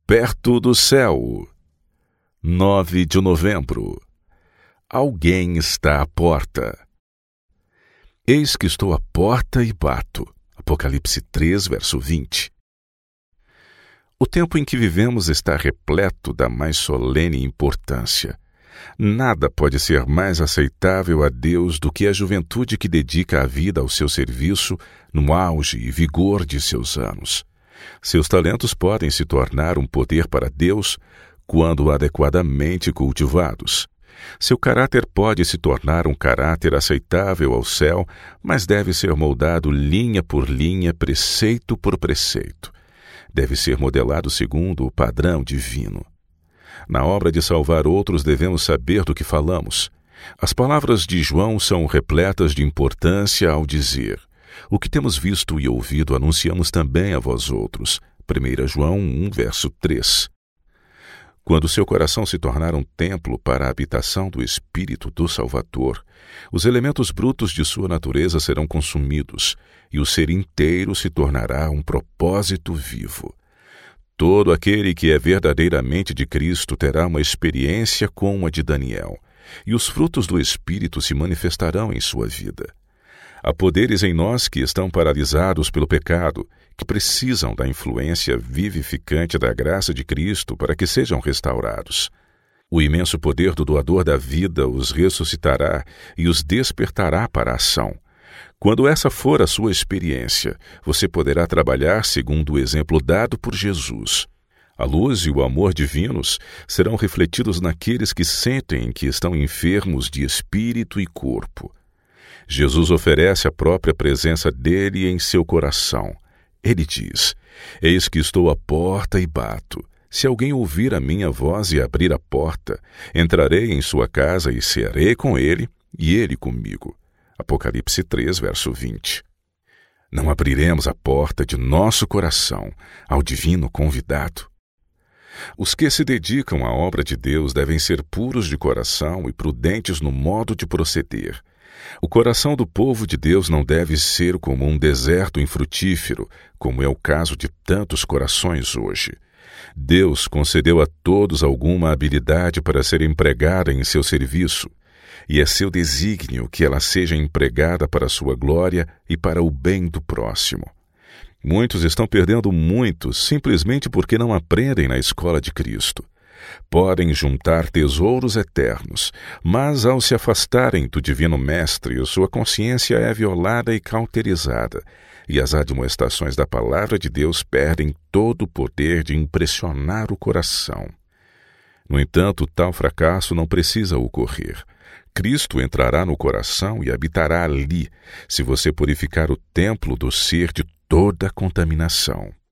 Perto do céu. 9 de novembro. Alguém está à porta. Eis que estou à porta e bato. Apocalipse 3, verso 20. O tempo em que vivemos está repleto da mais solene importância. Nada pode ser mais aceitável a Deus do que a juventude que dedica a vida ao seu serviço no auge e vigor de seus anos. Seus talentos podem se tornar um poder para Deus quando adequadamente cultivados. Seu caráter pode se tornar um caráter aceitável ao céu, mas deve ser moldado linha por linha, preceito por preceito. Deve ser modelado segundo o padrão divino. Na obra de salvar outros devemos saber do que falamos. As palavras de João são repletas de importância ao dizer: o que temos visto e ouvido anunciamos também a vós outros. 1 João 1, verso 3. Quando seu coração se tornar um templo para a habitação do Espírito do Salvador, os elementos brutos de sua natureza serão consumidos e o ser inteiro se tornará um propósito vivo. Todo aquele que é verdadeiramente de Cristo terá uma experiência como a de Daniel, e os frutos do Espírito se manifestarão em sua vida. Há poderes em nós que estão paralisados pelo pecado, que precisam da influência vivificante da graça de Cristo para que sejam restaurados. O imenso poder do doador da vida os ressuscitará e os despertará para a ação. Quando essa for a sua experiência, você poderá trabalhar segundo o exemplo dado por Jesus. A luz e o amor divinos serão refletidos naqueles que sentem que estão enfermos de espírito e corpo. Jesus oferece a própria presença dele em seu coração. Ele diz: eis que estou à porta e bato. Se alguém ouvir a minha voz e abrir a porta, entrarei em sua casa e cearei com ele e ele comigo. Apocalipse 3, verso 20. Não abriremos a porta de nosso coração ao divino convidado? Os que se dedicam à obra de Deus devem ser puros de coração e prudentes no modo de proceder. O coração do povo de Deus não deve ser como um deserto infrutífero, como é o caso de tantos corações hoje. Deus concedeu a todos alguma habilidade para ser empregada em seu serviço, e é seu desígnio que ela seja empregada para a sua glória e para o bem do próximo. Muitos estão perdendo muito simplesmente porque não aprendem na escola de Cristo. Podem juntar tesouros eternos, mas ao se afastarem do Divino Mestre, sua consciência é violada e cauterizada, e as admoestações da Palavra de Deus perdem todo o poder de impressionar o coração. No entanto, tal fracasso não precisa ocorrer. Cristo entrará no coração e habitará ali, se você purificar o templo do ser de toda contaminação.